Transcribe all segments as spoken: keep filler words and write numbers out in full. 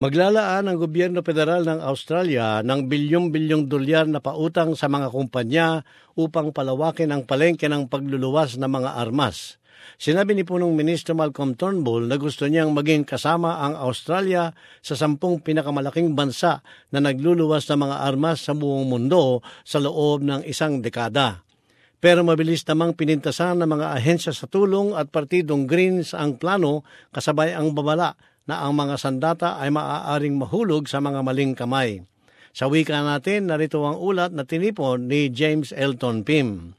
Maglalaan ang gobyerno federal ng Australia ng bilyong-bilyong dolyar na pautang sa mga kumpanya upang palawakin ang palengke ng pagluluwas ng mga armas. Sinabi ni punong Ministro Malcolm Turnbull na gusto niyang maging kasama ang Australia sa sampung pinakamalaking bansa na nagluluwas ng mga armas sa buong mundo sa loob ng isang dekada. Pero mabilis namang pinintasan ng mga ahensya sa tulong at partidong Greens ang plano kasabay ang babala na ang mga sandata ay maaaring mahulog sa mga maling kamay. Sa wika natin, narito ang ulat na tinipon ni James Elton Pim.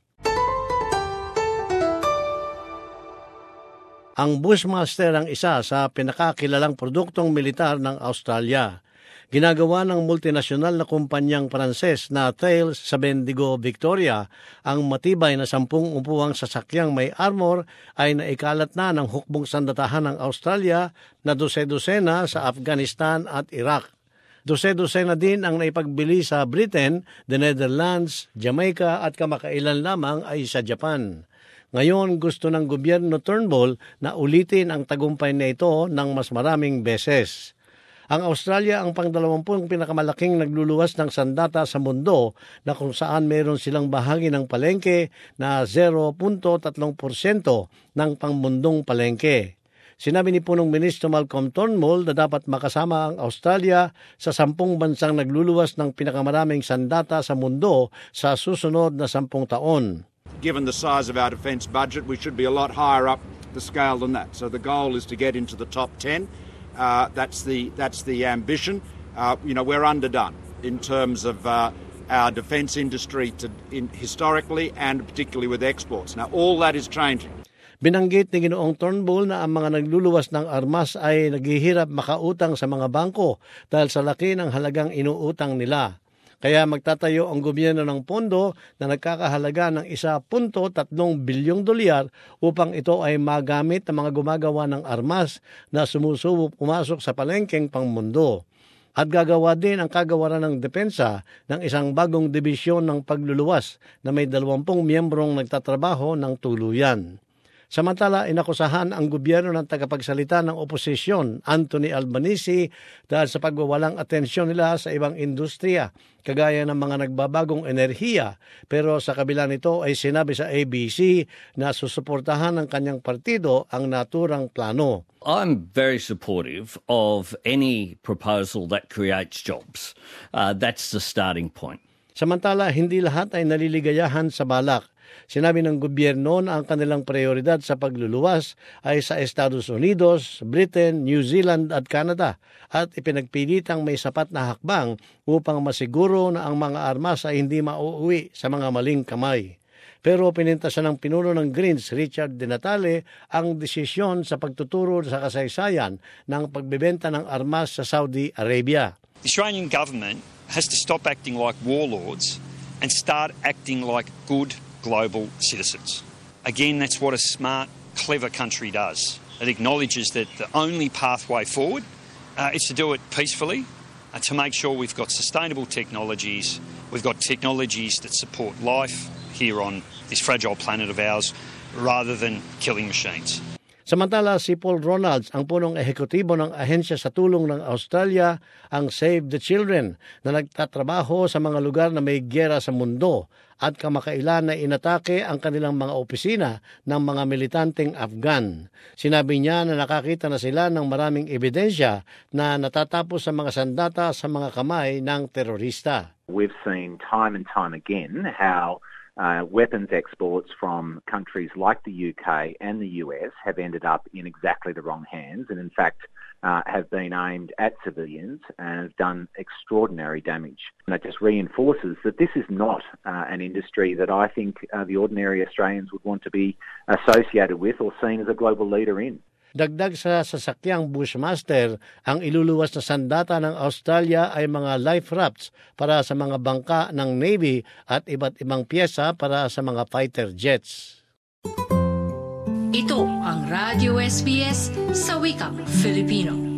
Ang Bushmaster ang isa sa pinakakilalang produktong militar ng Australia. Ginagawa ng multinasyonal na kumpanyang Pranses na Thales sa Bendigo, Victoria, ang matibay na sampung upuwang sasakyang may armor ay naikalat na ng hukbong sandatahan ng Australia na dose-dosena sa Afghanistan at Iraq. Dose-dosena din ang naipagbili sa Britain, the Netherlands, Jamaica at kamakailan lamang ay sa Japan. Ngayon gusto ng gobyerno Turnbull na ulitin ang tagumpay na ito ng mas maraming beses. Ang Australia ang pangdalawampung pinakamalaking nagluluwas ng sandata sa mundo na kung saan mayroon silang bahagi ng palengke na zero point three percent ng pangmundong palengke. Sinabi ni punong Ministro Malcolm Turnbull na dapat makasama ang Australia sa sampung bansang nagluluwas ng pinakamaraming sandata sa mundo sa susunod na sampung taon. Given the size of our defence budget, we should be a lot higher up the scale than that. So the goal is to get into the top ten. Uh, that's the that's the ambition. Uh, you know, we're underdone in terms of uh, our defence industry to, in, historically and particularly with exports. Now, all that is changing. Binanggit ni Ginoong Turnbull na ang mga nagluluwas ng armas ay naghihirap makautang sa mga bangko dahil sa laki ng halagang inuutang nila. Kaya magtatayo ang gobyerno ng pondo na nagkakahalaga ng one point three bilyong dolyar upang ito ay magamit ng mga gumagawa ng armas na sumusubok pumasok sa palengkeng pangmundo. At gagawa din ang kagawaran ng depensa ng isang bagong dibisyon ng pagluluwas na may dalawampung miyembrong nagtatrabaho ng tuluyan. Samantala, inakusahan ang gobyerno ng tagapagsalita ng oposisyon, Anthony Albanese, dahil sa pagwawalang atensyon nila sa ibang industriya, kagaya ng mga nagbabagong enerhiya. Pero sa kabila nito ay sinabi sa A B C na susuportahan ng kanyang partido ang naturang plano. I'm very supportive of any proposal that creates jobs. Uh, that's the starting point. Samantala, hindi lahat ay naliligayahan sa balak. Sinabi ng gobyerno na ang kanilang prioridad sa pagluluwas ay sa Estados Unidos, Britain, New Zealand at Canada at ipinagpilitang may sapat na hakbang upang masiguro na ang mga armas ay hindi mauuwi sa mga maling kamay. Pero pinintasan ng pinuno ng Greens, Richard Di Natale, ang desisyon sa pagtuturo sa kasaysayan ng pagbebenta ng armas sa Saudi Arabia. The Australian government has to stop acting like warlords and start acting like good global citizens. Again, that's what a smart, clever country does. It acknowledges that the only pathway forward uh, is to do it peacefully, uh, to make sure we've got sustainable technologies, we've got technologies that support life here on this fragile planet of ours, rather than killing machines. Samantala, si Paul Ronalds, ang punong ehekutibo ng ahensya sa tulong ng Australia, ang Save the Children, na nagtatrabaho sa mga lugar na may gyera sa mundo at kamakailan na inatake ang kanilang mga opisina ng mga militanteng Afghan. Sinabi niya na nakakita na sila ng maraming ebidensya na natatapos sa mga sandata sa mga kamay ng terorista. We've seen time and time again how Uh, weapons exports from countries like the U K and the U S have ended up in exactly the wrong hands and in fact uh, have been aimed at civilians and have done extraordinary damage. And that just reinforces that this is not uh, an industry that I think uh, the ordinary Australians would want to be associated with or seen as a global leader in. Dagdag sa sasakyang Bushmaster, ang iluluwas na sandata ng Australia ay mga life rafts para sa mga bangka ng Navy at iba't ibang piyesa para sa mga fighter jets. Ito ang Radio S B S sa wikang Filipino.